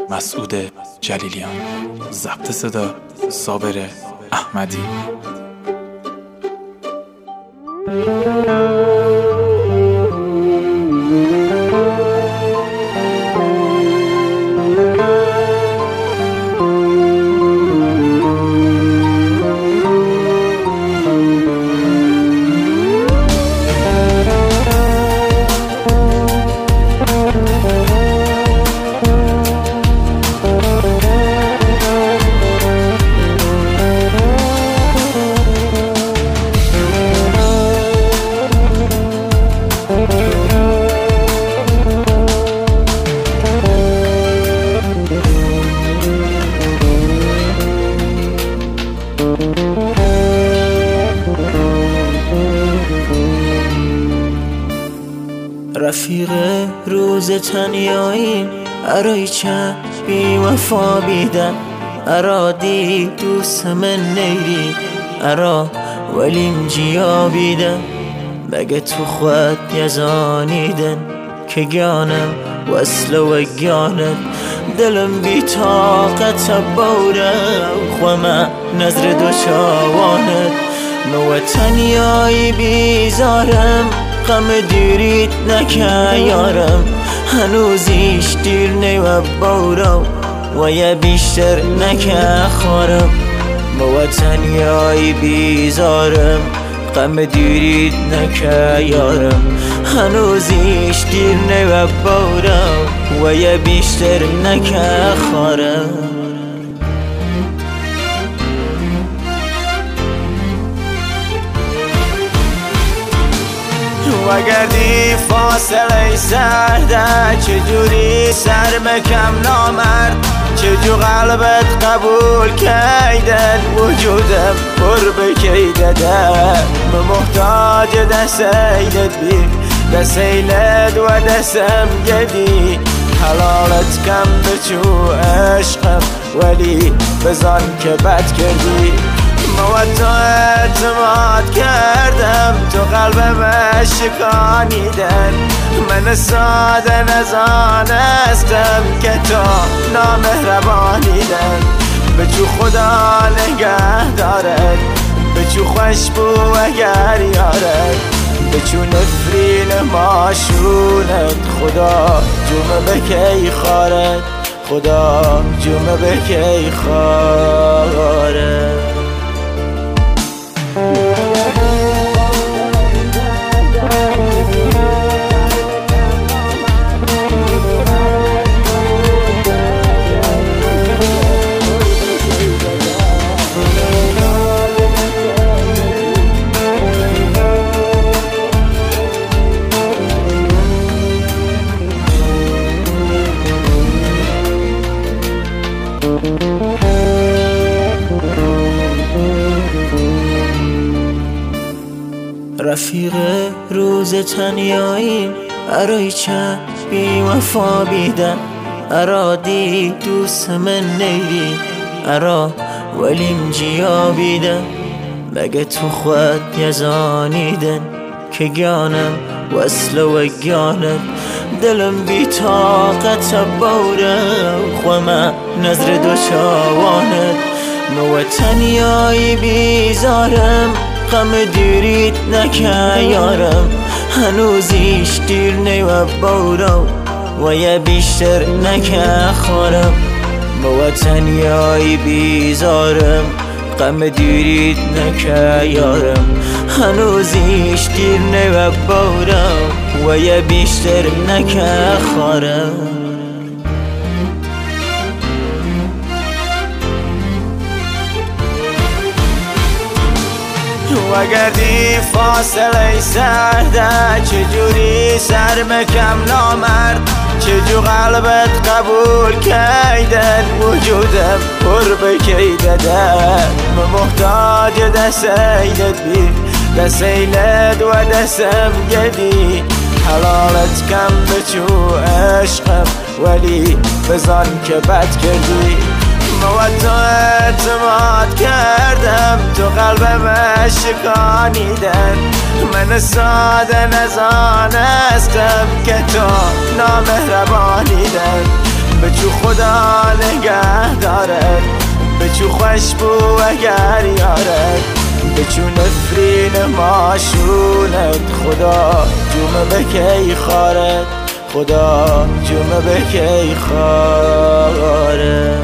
مسعود جلیلیان. ضبط صدا صابر احمدی. رفیق روز تنیاییم ارای چه بی وفا بیدن ارادی دوست من نیری ارا ولیم جیا بیدن مگه تو خود یزانیدن که گانم وصل و گانت دلم بی طاقت بوره خوما نظر دو چاوانت مو تنیایی بیزارم غم دیریت نکه یارم هنوزیش دیر نی و بورم و یه بیشتر نکه خورم با تنیایی بیزارم غم دیریت نکه یارم هنوزیش دیر نی و بورم و یه بیشتر نکه خورم وگردی فاصله سرده چجوری سر مکم نامرد چجور قلبت قبول کیدن وجودم پر بکیده ده محتاج دستیلت بی دستیلت و دستم گدی حلالت کم بچو عشقم ولی بزن که بد کردی تو اعتماد کردم تو قلبم شکانیدن من ساده نزانستم که تو نامهربانیدن بچو خدا نگه دارد بچو خوشبو اگر یارد بچو نفرین ماشونت خدا جمعه بکی خارد خدا جمعه بکی خارد رفیق روز تنیاییم ارای چه بی وفا بیدن ارادی دوست من نیری ارا ولیم جیا بیدن مگه تو خود یزانیدن که گانم وصل و گانت دلم بی طاقت بوره خوما نظر دو چاوانت مو تنیایی بیزارم غم دیریت نکه یارم هنوزیش دیر نی و بورم و یه بیشتر نکه خورم با تنیایی بیزارم غم دیریت نکه یارم هنوزیش دیر نی و بورم و یه بیشتر نکه خورم وگردی فاصله سرده چجوری سر مکم نامرد چجور قلبت قبول کیدن وجودم پر بکیده ده محتاج دستیلت بی دستیلت و دستم گدی حلالت کم بچو عشقم ولی بزن که بد کردی تو اعتماد کردم تو قلبم شکانیدن من ساده نزانستم که تو نامهربانیدن بچو خدا نگه دارد، بچو خوشبو اگر یارد، بچو نفرین ماشونت، خدا جومه بکی خارد، خدا جومه بکی خارد.